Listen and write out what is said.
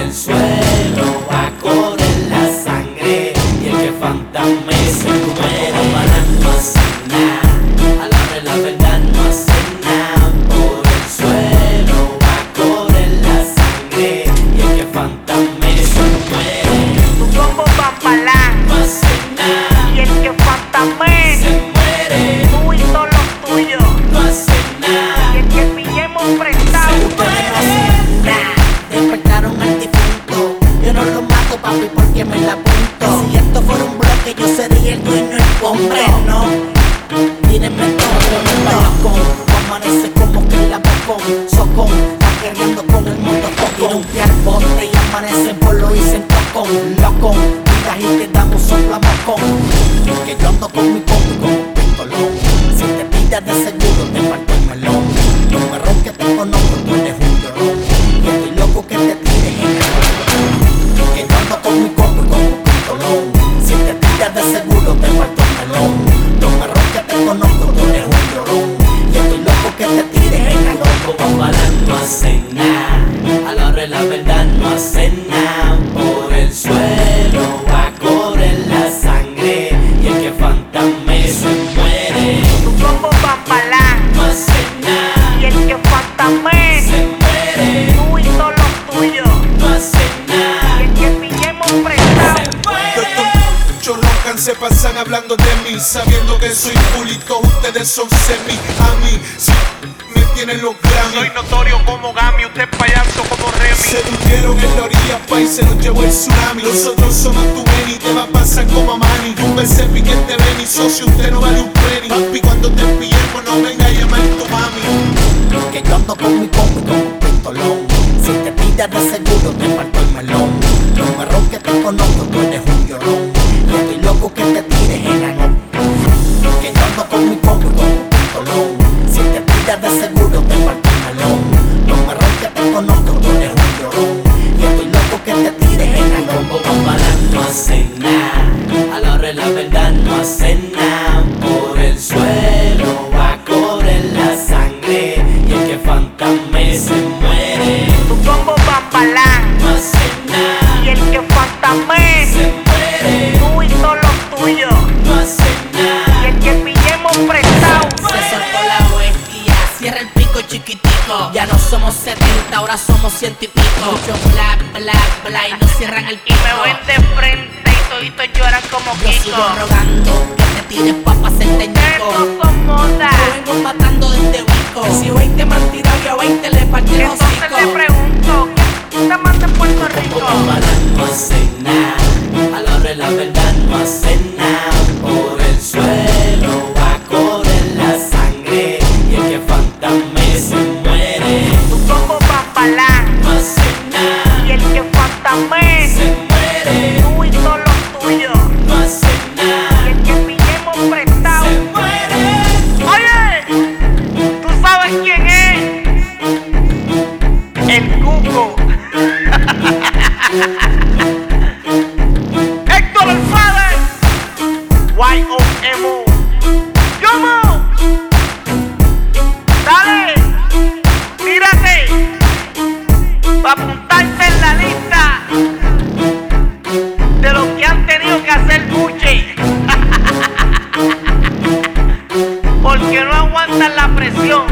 el suelo va a correr la sangre y el que fantasme se muere. Para no hacer nada, a la hora de la verdad no hace nada. Por el suelo va a correr la sangre y el que fantasme se muere. Tu combo pampalán No hace nada y el que fantasme se muere. tú y todos los tuyos. No hace nada. Y el que pillemos prestado Despertaron al difunto. Yo no lo mato, papi, porque me la apunto. Si esto fuera un bloque, yo sería el dueño del hombre, no. Tírenme todo, no. Amanece como que la bocón. Socón, está queriendo con el mundo tocón. Un pie al bote y amanece por lo hice en tocón. Locón, mira y te damos un flamocón. Que yo ando con mi combo y con un pistolón. Si te pillas de seguro, te parto el melón. No me ronques, te conozco, tú eres un llorón. Y estoy loco que te tires en el rollo. Que yo ando con mi combo y con un pistolón. Si te pillas de seguro, te parto el melón. No me ronques, te conozco, tú eres un llorón. Y estoy loco que te tires en el rollo. Papala no hace nada, a la hora de la verdad no hace nada. Por el suelo va a correr la sangre y el que fantasme se muere. tu combo pampalán No hace nada, y el que fantasme se muere. tú y todos los tuyos. No hace nada, Y el que pillemos prestado se muere. Yo no cansé, pasan hablando de mí, sabiendo que soy full y todos ustedes son semi. A mí, sí, me tienen los Grammy. Soy notorio como Gami, usted es payaso como Remy. Se durmieron en la orilla, pa' y se los llevó el tsunami. Nosotros somos tu Benny, te va a pasar como a Manny. Un beso piquete ven y socio, usted no vale un penny. Papi, cuando te pillemos no venga a llamar tu mami. Que yo ando con mi combo y con un pistolón. Si te pillas de seguro, te parto el melón. No me ronques, te conozco, tú eres un llorón. Y estoy loco que te tires en el que yo ando con mi combo y con un pistolón. Si te pillas de seguro, te parto el melón. No me ronques, te conozco, tú eres un llorón. Y estoy loco que te tires en el combo. Papala no hace nada, a la hora de la verdad no hace nada. Por el suelo va a correr la sangre y el que fantasme se muere. tu combo pampalán No hace nada, y el que fantasme se muere. tú y todos los tuyos. No hace Y nada, el que pillemos prestado se soltó la huesquilla, cierra el pico chiquitico. Ya no somos 70, ahora somos 100 y pico. Mucho bla bla bla y nos cierran el y pico. me ven de frente y toditos lloran como Yo sigo Kiko. rogando que te tires papas en teñico. Esto son modas. Yo vengo matando desde Wico. Si 20 me han tirado, yo a 20 le partí el Entonces hocico. le pregunto, ¿quién está más de Puerto Rico? Papala no hace nada, a la hora de la verdad no hace nada. Por el suelo va a correr la sangre y el que fantasme se muere. Tu combo pampalán No hace nada, y el que fantasme se muere. tú y todos los tuyos. No hace Y nada, el que pillemos prestado. se muere. Oye, ¿tú sabes quién es? El Cuco. Héctor el Father. YOMO. ¡Yomo! Dale, tírate. Pa' apuntarte en la lista de los que han tenido que hacer buche. Porque no aguantan la presión.